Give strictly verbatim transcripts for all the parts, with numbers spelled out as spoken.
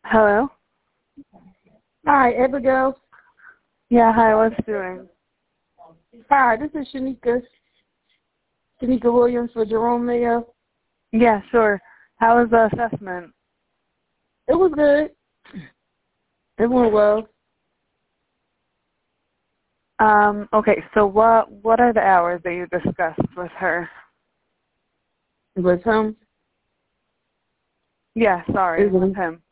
Hello? Hi, Abigail. Yeah, hi, what's doing? Hi, this is Shanika. Shanika Williams for Jerome Mayo. Yeah, sure. How was the assessment? It was good. It went well. Um, okay, so what what are the hours that you discussed with her? With him? Yeah, sorry, Is with it- him.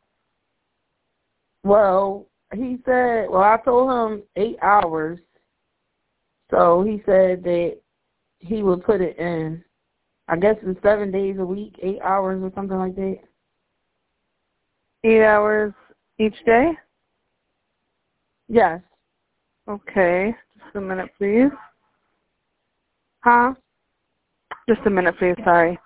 Well, he said, well, I told him eight hours. So he said that he would put it in, I guess it's seven days a week, eight hours or something like that. Eight hours each day? Yes. Okay, just a minute, please. Huh? Just a minute, please, sorry.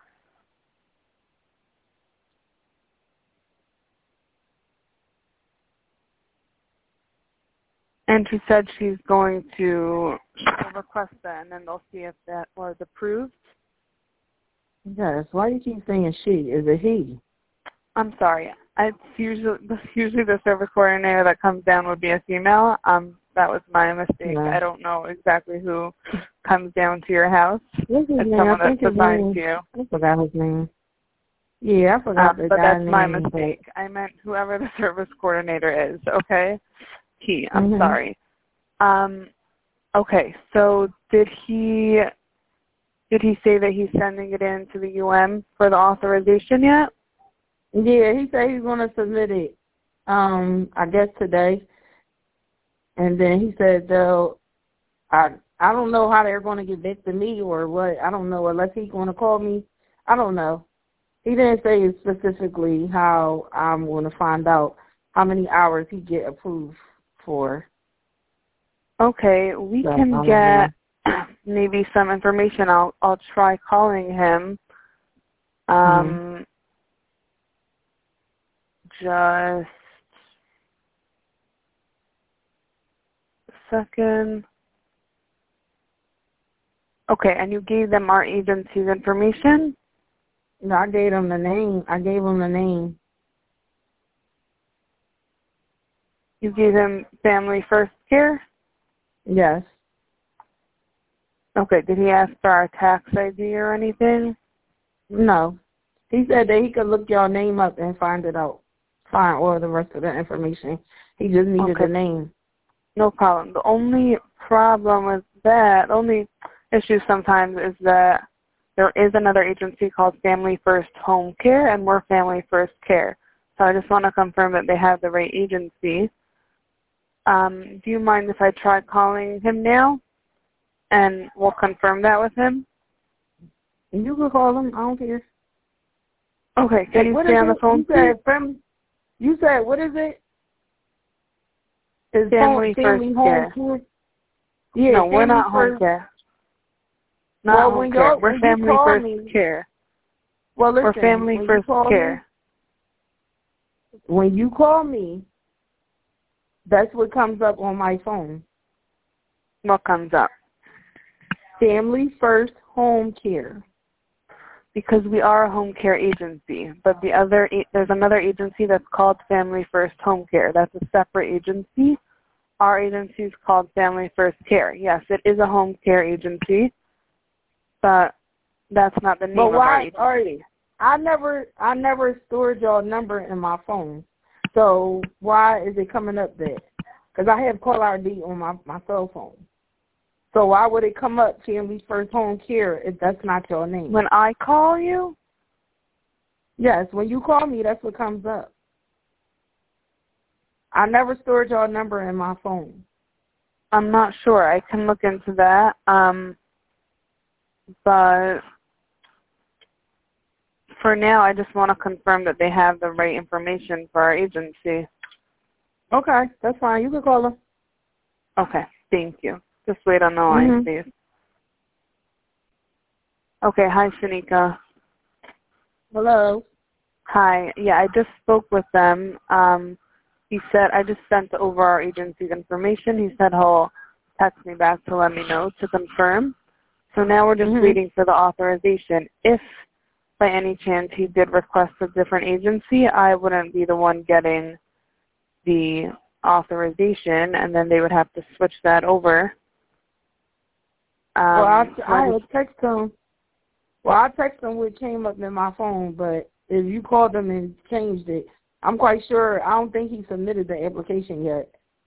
And she said she's going to she'll request that, and then they'll see if that was approved. Yes. Why do you keep saying she? Is it he? I'm sorry. It's usually usually the service coordinator that comes down would be a female. Um, that was my mistake. Yeah. I don't know exactly who comes down to your house. What's his It's name? someone I think that's his assigned name. to you. I forgot his name. Yeah, I forgot Um, the but guy's that's name. my mistake. I meant whoever the service coordinator is. Okay. He. I'm Mm-hmm. sorry. Um. Okay. So did he? Did he say that he's sending it in to the U M for the authorization yet? Yeah, he said he's going to submit it, um, I guess today. And then he said they'll, I, I don't know how they're going to get back to me or what. I don't know, unless he's going to call me. I don't know. He didn't say specifically how I'm going to find out how many hours he get approved for. Okay, we So, can I don't get know. maybe some information. I'll I'll try calling him. Um, Mm-hmm. just a second. Okay, and you gave them our agency's information? No, I gave him the name. I gave him the name. You gave him Family First Care? Yes. Okay, did he ask for our tax I D or anything? No. He said that he could look your name up and find it out. Find all the rest of the information. He just needed Okay. the name. No problem. The only problem with that, the only issue sometimes is that there is another agency called Family First Home Care, and we're Family First Care. So I just want to confirm that they have the right agency. Um, do you mind if I try calling him now, and we'll confirm that with him? You can call him. I don't care. Okay. Can you What stay is on the it? phone, You please? said fam- You said what is it? Is Family home, family First home Care. care? Yeah, No, we're family not home first. care. Not Well, home when care. y'all We're when you Family call First me, Care. well, We're listen. Family When you First call Care. me, when you call me, that's what comes up on my phone. What comes up? Family First Home Care. Because we are a home care agency, but the other there's another agency that's called Family First Home Care. That's a separate agency. Our agency is called Family First Care. Yes, it is a home care agency, but that's not the name But of our why agency. are you? I never, I never stored your number in my phone. So why is it coming up there? Because I have call I D on my my cell phone. So why would it come up Family First Home Care if that's not your name? When I call you? Yes, when you call me, that's what comes up. I never stored your number in my phone. I'm not sure. I can look into that. Um, but for now, I just want to confirm that they have the right information for our agency. Okay, that's fine. You can call them. Okay, thank you. Just wait on the line, Mm-hmm. please. Okay, hi, Shanika. Hello. Hi. Yeah, I just spoke with them. Um, he said I just sent over our agency's information. He said he'll text me back to let me know to confirm. So now we're just Mm-hmm. waiting for the authorization. If by any chance he did request a different agency, I wouldn't be the one getting the authorization, and then they would have to switch that over. Um, well, I, I would text them. Well, I text them what came up in my phone, but if you called them and changed it, I'm quite sure. I don't think he submitted the application yet.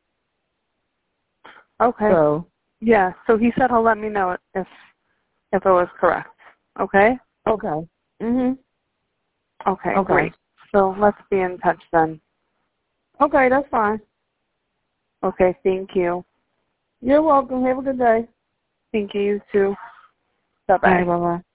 Okay. So yeah. So he said he'll let me know if if it was correct. Okay. okay. Mhm. Okay. Okay. Great. So let's be in touch then. Okay, that's fine. Okay. Thank you. You're welcome. Have a good day. Thank you. You too. Bye bye. Bye bye.